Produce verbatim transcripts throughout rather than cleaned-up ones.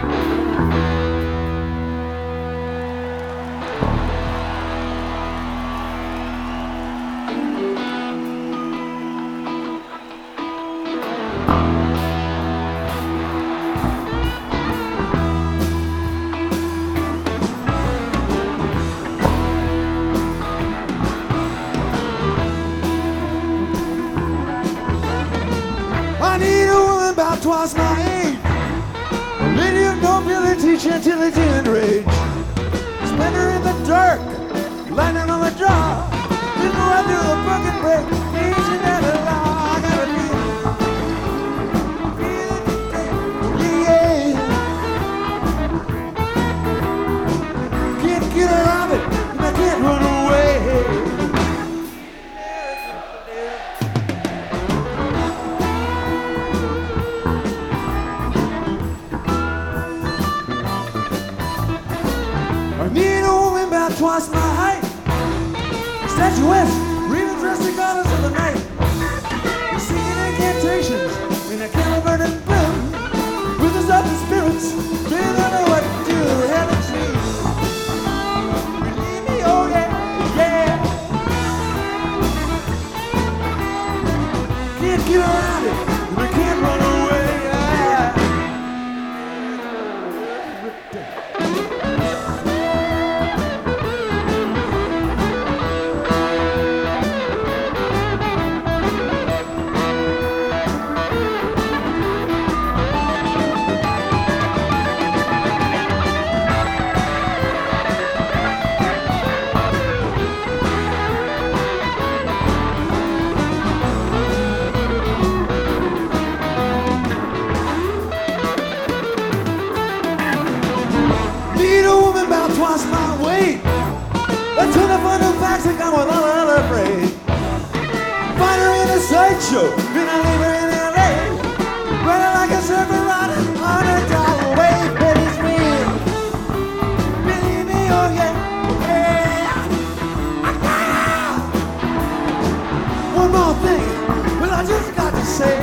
I need a woman about twice my age, a lady of nobility, gentility, and rage. Spend her in the dark, landing on the jaw. Didn't run through the broken break, easy never law. I gotta feel, feel it, yeah. Can't get around it, and I can't run away. I need a woman about twice my height, statuesque, reading dressed in goddess of the night, singing incantations in a caliber and boom, with the southern spirits, they don't know what to do, heaven sweet. Believe me, oh yeah, yeah. Can't get around it, and I can't run away, yeah. Need a woman about twice my weight. Let's turn up on the facts and come with all other afraid. Find her in a sideshow, then I leave her in L A. Running like a serpent riding on a dollar wave, but it's real. Believe me, oh yeah, yeah. One more thing, well I just got to say.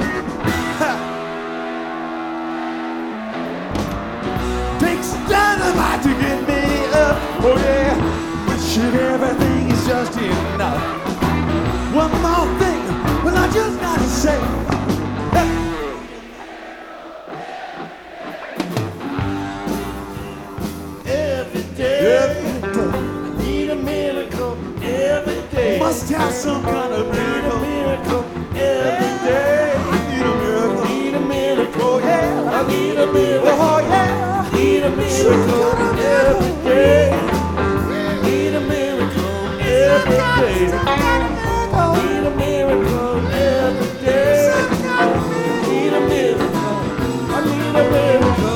Takes dynamite to get me up, oh yeah. But shit, everything is just enough. One more thing, well I just gotta say. Hey. Every day, Every day, I need a miracle. Every day, must have some kind of need a miracle. miracle. Every day, I need a miracle. need a miracle. Oh yeah, I need a miracle. oh yeah. Need a miracle every day. Need a miracle every day. Need a miracle every day. Need a miracle. I need a miracle.